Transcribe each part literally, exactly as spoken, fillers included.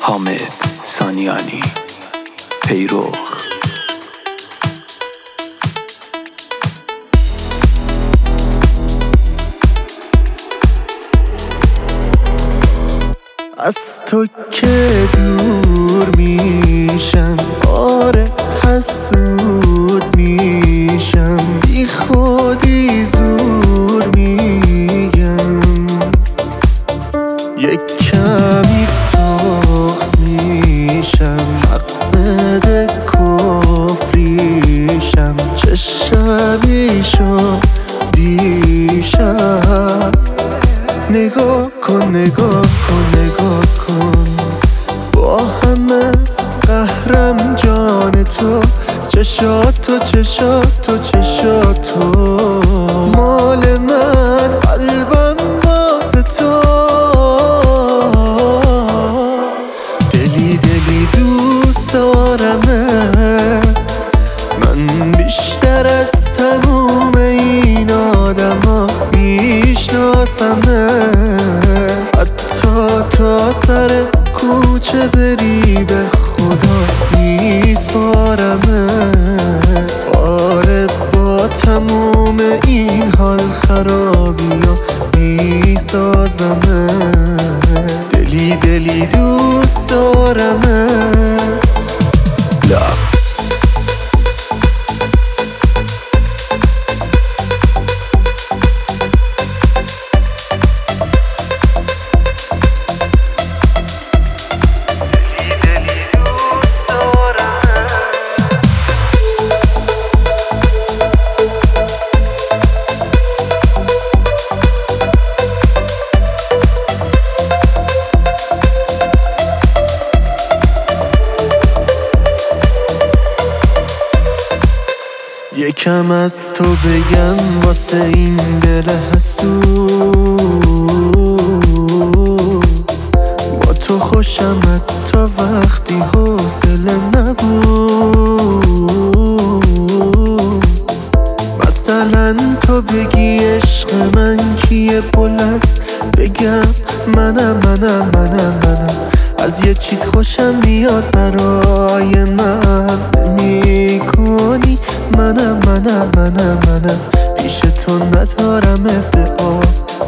حامد سانیانی پیروخ. از تو که دور میشم، آره حسود میشم، بی خودی زور میگم، یک کمی تخص میشم، حق بده کفریشم، چه شبی شد دیشب. نگاه کن نگاه کن نگاه کن، با همه قهرم جان تو، چشاتو چشاتو چشاتو مال من، قلبم واسه تو، دلی دلی دوست دارمت من، بیشتر از تموم این آدم ها میشناسمت، حتی تا سر کوچه بری به خدا میسپارمت. آره با تموم این حال خرابی ها میسازمت، دلی دلی دوست دارمت. لا یکم از تو بگم واسه این دل حسود، با تو خوشم تا وقتی حوصله نبود. مثلا تو بگی عشق من کیه، بلند بگم منم منم منم منم، از یه چیت خوشم میاد برای من میکنی، منم منم منم منم، پیش تو ندارم ادعا،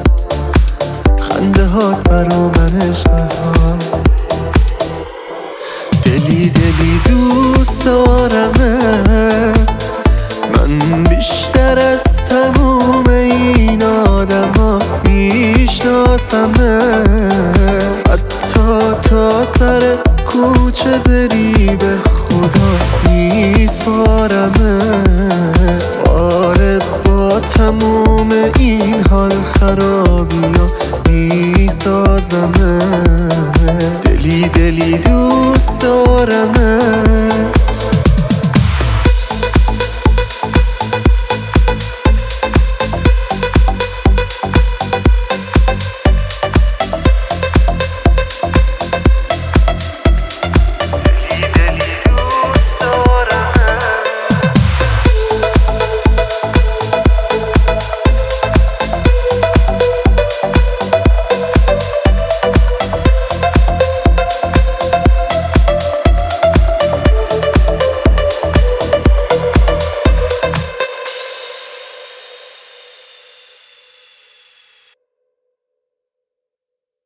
خنده هات برا من عشقها، دلی دلی دوست دارمت من، بیشتر از تموم این آدم ها میشناسمت، حتی تا سر کوچه بری به خدا میسپارمت. آره با تموم این حال خرابی ها میسازمت، دلی دلی دوست دارمت.